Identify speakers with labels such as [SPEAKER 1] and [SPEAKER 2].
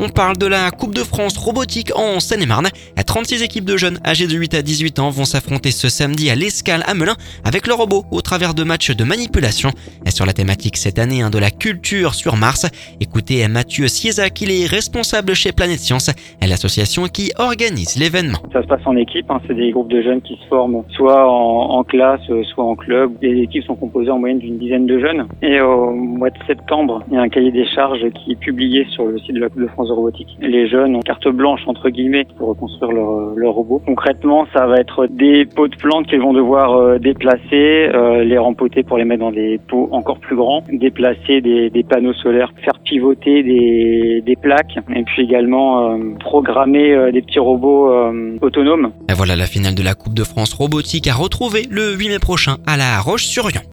[SPEAKER 1] On parle de la Coupe de France robotique en Seine-et-Marne. 36 équipes de jeunes âgés de 8 à 18 ans vont s'affronter ce samedi à l'Escale à Melun avec le robot au travers de matchs de manipulation. Et sur la thématique cette année de la culture sur Mars, écoutez Mathieu Siezac, il est responsable chez Planète Science, l'association qui organise l'événement.
[SPEAKER 2] Ça se passe en équipe, c'est des groupes de jeunes qui se forment soit en classe, soit en club. Les équipes sont composées en moyenne d'une dizaine de jeunes. Et au mois de septembre, il y a un cahier des charges qui est publié sur le site de la Coupe de France de robotique. Les jeunes ont carte blanche entre guillemets pour reconstruire leur robot. Concrètement, ça va être des pots de plantes qu'ils vont devoir déplacer, les rempoter pour les mettre dans des pots encore plus grands, déplacer des panneaux solaires, faire pivoter des plaques et puis également programmer des petits robots autonomes.
[SPEAKER 1] Et voilà la finale de la Coupe de France robotique à retrouver le 8 mai prochain à La Roche-sur-Yon.